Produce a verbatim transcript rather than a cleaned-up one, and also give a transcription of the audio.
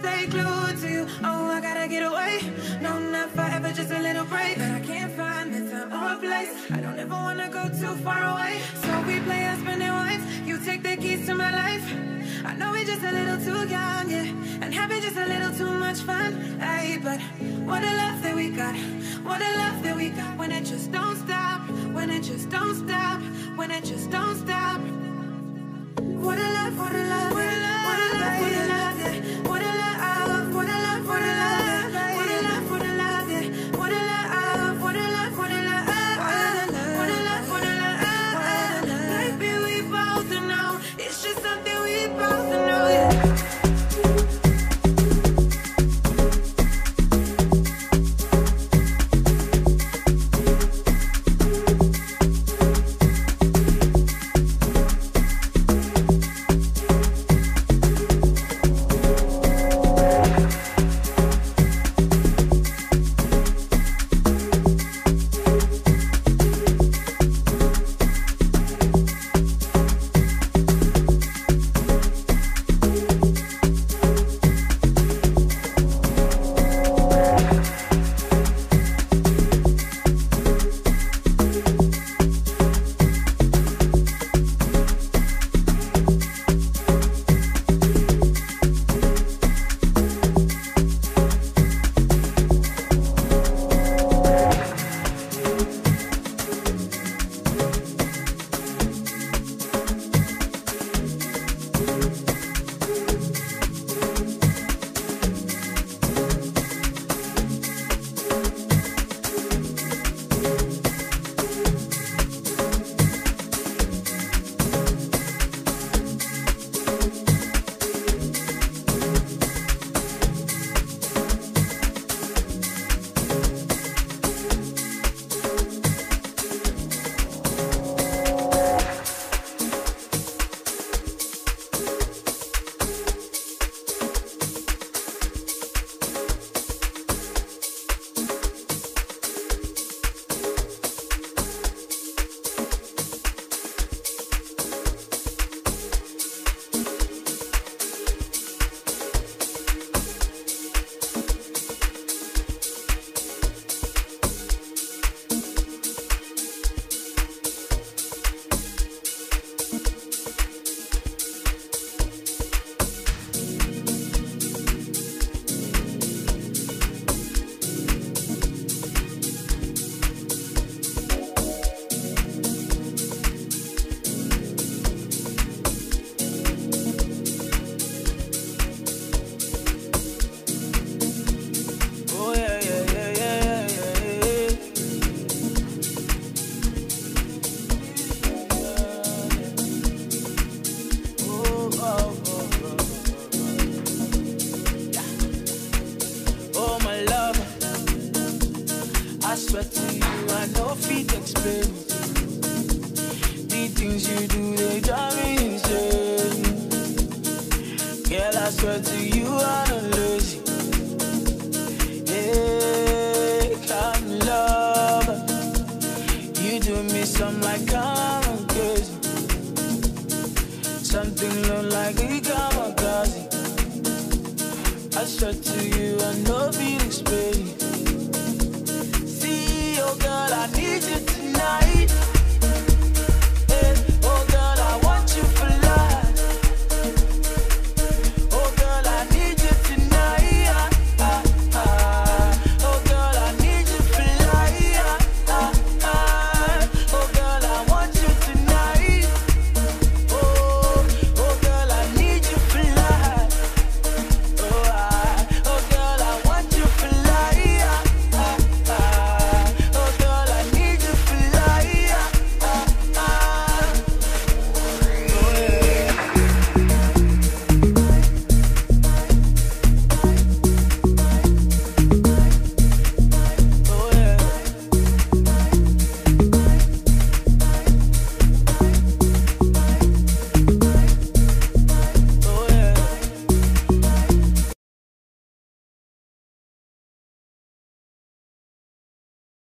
stay glued to you. Oh, I gotta get away. No, not forever, just a little break. But I can't find the time or a place. I don't ever wanna go too far away. So we play husband and wife. You take the keys to my life. I know we're just a little too young, yeah, and having just a little too much fun. Ay, but what a love that we got. What a love that we got. When it just don't stop. When it just don't stop. When it just don't stop. What a love, what a love, what a love, what a love, what a love, yeah. What a love, what a love, what a love, what a love, what a love, yeah. What a love, what a love, what a love, what a love, what a love. Baby, we both know it's just something we both know, yeah. I swear to you, I know feet explain. The things you do, they drive me insane. Girl, I swear to you, I'm not lazy. Hey, come love. You do me something like I'm crazy. Something look like a kamikaze. I swear to you, I know feet explain.